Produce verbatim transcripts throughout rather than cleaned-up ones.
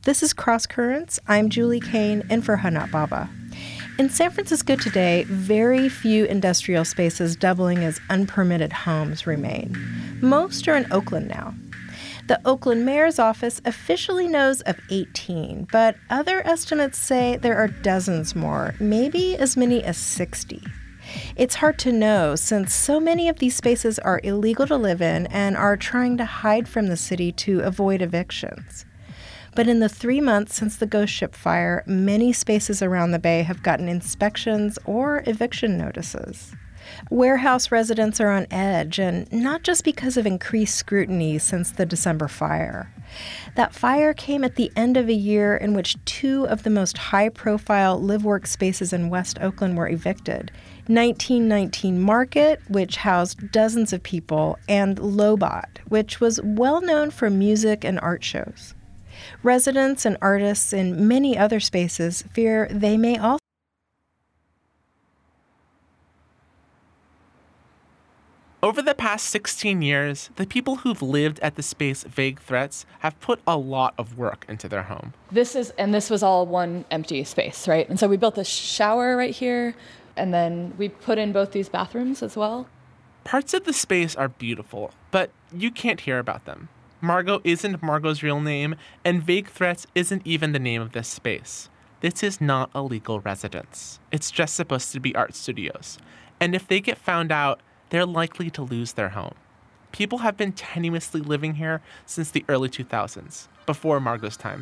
This is Cross Currents. I'm Julie Kane, in for Hanat Baba. In San Francisco today, very few industrial spaces doubling as unpermitted homes remain. Most are in Oakland now. The Oakland Mayor's Office officially knows of eighteen, but other estimates say there are dozens more, maybe as many as sixty. It's hard to know since so many of these spaces are illegal to live in and are trying to hide from the city to avoid evictions. But in the three months since the Ghost Ship fire, many spaces around the Bay have gotten inspections or eviction notices. Warehouse residents are on edge, and not just because of increased scrutiny since the December fire. That fire came at the end of a year in which two of the most high-profile live-work spaces in West Oakland were evicted. nineteen nineteen Market, which housed dozens of people, and Lobot, which was well known for music and art shows. Residents and artists in many other spaces fear they may also. Over the past sixteen years, the people who've lived at the space Vague Threats have put a lot of work into their home. This is, and this was all one empty space, right? And so we built a shower right here, and then we put in both these bathrooms as well. Parts of the space are beautiful, but you can't hear about them. Margot isn't Margot's real name, and Vague Threats isn't even the name of this space. This is not a legal residence. It's just supposed to be art studios. And if they get found out, they're likely to lose their home. People have been tenuously living here since the early two thousands, before Margot's time.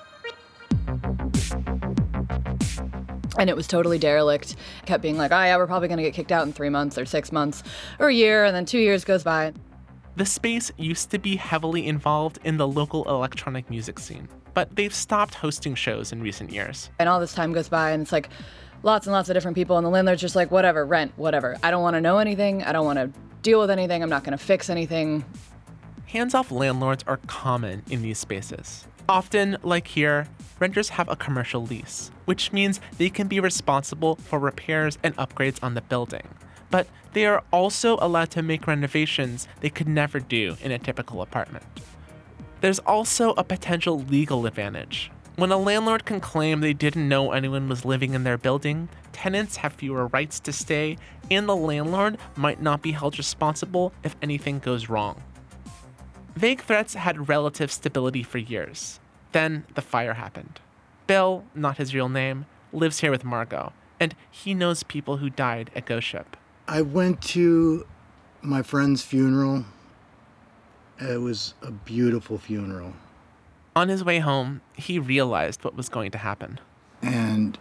And it was totally derelict. Kept being like, oh yeah, we're probably going to get kicked out in three months or six months or a year, and then two years goes by. The space used to be heavily involved in the local electronic music scene, but they've stopped hosting shows in recent years. And all this time goes by, and it's like, lots and lots of different people, and the landlord's just like, whatever, rent, whatever. I don't want to know anything. I don't want to deal with anything. I'm not going to fix anything. Hands-off landlords are common in these spaces. Often, like here, renters have a commercial lease, which means they can be responsible for repairs and upgrades on the building. But they are also allowed to make renovations they could never do in a typical apartment. There's also a potential legal advantage. When a landlord can claim they didn't know anyone was living in their building, tenants have fewer rights to stay, and the landlord might not be held responsible if anything goes wrong. Vague Threats had relative stability for years. Then the fire happened. Bill, not his real name, lives here with Margot, and he knows people who died at Ghost Ship. I went to my friend's funeral. It was a beautiful funeral. On his way home, he realized what was going to happen. And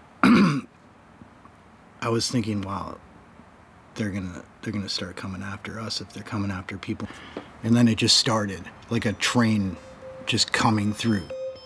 I was thinking, wow, they're gonna they're gonna start coming after us if they're coming after people. And then it just started, like a train just coming through.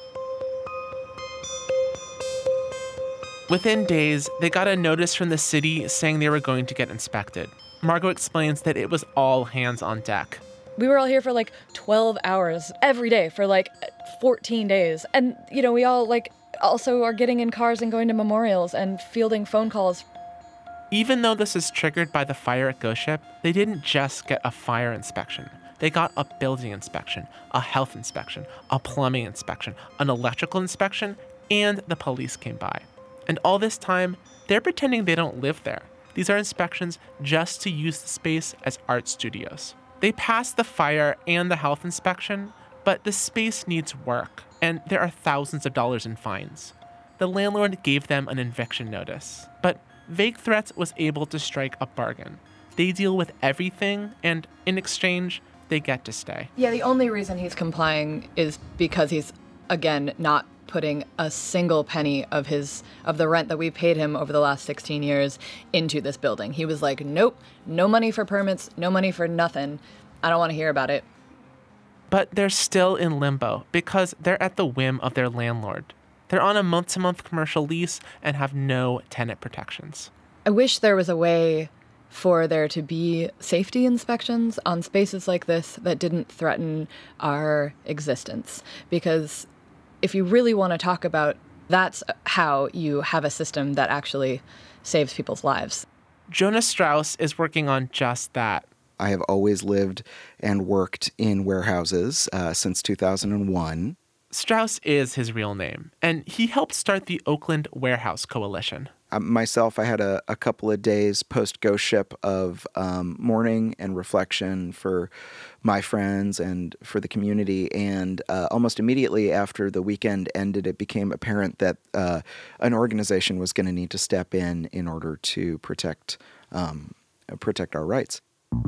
Within days, they got a notice from the city saying they were going to get inspected. Margot explains that it was all hands on deck. We were all here for like twelve hours every day for like fourteen days. And, you know, we all like also are getting in cars and going to memorials and fielding phone calls. Even though this is triggered by the fire at Ghost Ship, they didn't just get a fire inspection. They got a building inspection, a health inspection, a plumbing inspection, an electrical inspection, and the police came by. And all this time, they're pretending they don't live there. These are inspections just to use the space as art studios. They passed the fire and the health inspection, but the space needs work, and there are thousands of dollars in fines. The landlord gave them an eviction notice, but Vague Threats was able to strike a bargain. They deal with everything, and in exchange, they get to stay. Yeah, the only reason he's complying is because he's, again, not putting a single penny of his of the rent that we paid him over the last sixteen years into this building. He was like, nope, no money for permits, no money for nothing. I don't want to hear about it. But they're still in limbo because they're at the whim of their landlord. They're on a month-to-month commercial lease and have no tenant protections. I wish there was a way for there to be safety inspections on spaces like this that didn't threaten our existence, because if you really want to talk about, that's how you have a system that actually saves people's lives. Jonah Strauss is working on just that. I have always lived and worked in warehouses uh, since two thousand one. Strauss is his real name, and he helped start the Oakland Warehouse Coalition. Um, myself, I had a, a couple of days post-ghost ship of um, mourning and reflection for my friends and for the community. And uh, almost immediately after the weekend ended, it became apparent that uh, an organization was going to need to step in in order to protect um, protect our rights.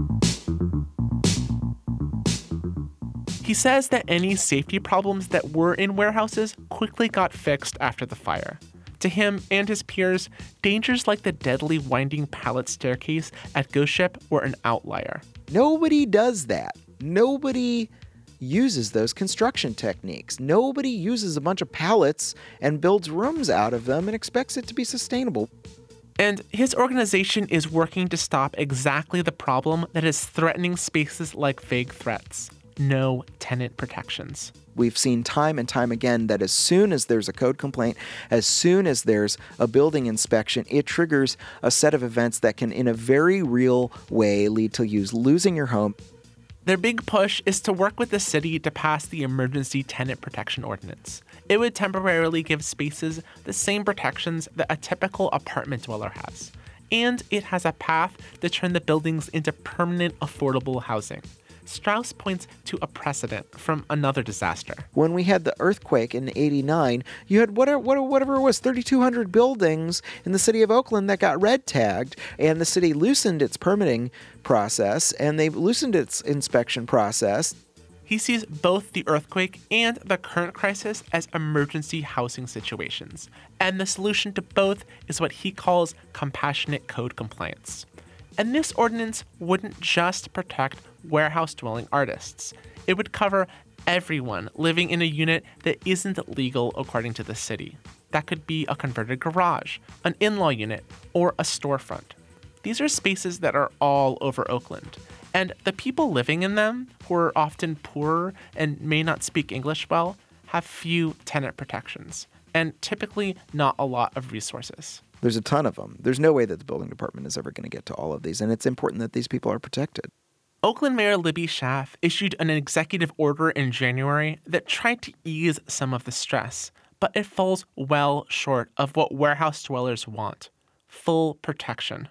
He says that any safety problems that were in warehouses quickly got fixed after the fire. To him and his peers, dangers like the deadly winding pallet staircase at Ghost Ship were an outlier. Nobody does that. Nobody uses those construction techniques. Nobody uses a bunch of pallets and builds rooms out of them and expects it to be sustainable. And his organization is working to stop exactly the problem that is threatening spaces like Vague Threats. No tenant protections. We've seen time and time again that as soon as there's a code complaint, as soon as there's a building inspection, it triggers a set of events that can, in a very real way, lead to you losing your home. Their big push is to work with the city to pass the Emergency Tenant Protection Ordinance. It would temporarily give spaces the same protections that a typical apartment dweller has. And it has a path to turn the buildings into permanent, affordable housing. Strauss points to a precedent from another disaster. When we had the earthquake in eighty-nine, you had whatever, whatever it was, thirty-two hundred buildings in the city of Oakland that got red tagged, and the city loosened its permitting process, and they loosened its inspection process. He sees both the earthquake and the current crisis as emergency housing situations, and the solution to both is what he calls compassionate code compliance. And this ordinance wouldn't just protect warehouse-dwelling artists. It would cover everyone living in a unit that isn't legal according to the city. That could be a converted garage, an in-law unit, or a storefront. These are spaces that are all over Oakland, and the people living in them, who are often poorer and may not speak English well, have few tenant protections, and typically not a lot of resources. There's a ton of them. There's no way that the building department is ever going to get to all of these, and it's important that these people are protected. Oakland Mayor Libby Schaaf issued an executive order in January that tried to ease some of the stress, but it falls well short of what warehouse dwellers want: full protection.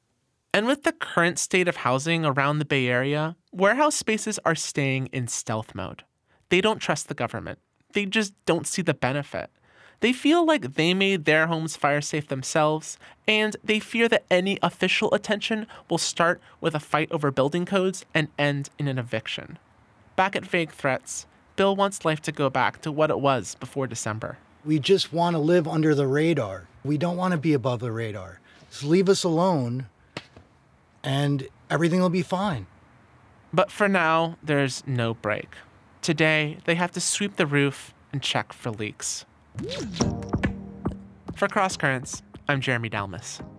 And with the current state of housing around the Bay Area, warehouse spaces are staying in stealth mode. They don't trust the government. They just don't see the benefit. They feel like they made their homes fire safe themselves, and they fear that any official attention will start with a fight over building codes and end in an eviction. Back at Vague Threats, Bill wants life to go back to what it was before December. We just want to live under the radar. We don't want to be above the radar. Just leave us alone, and everything will be fine. But for now, there's no break. Today, they have to sweep the roof and check for leaks. For Cross Currents, I'm Jeremy Dalmas.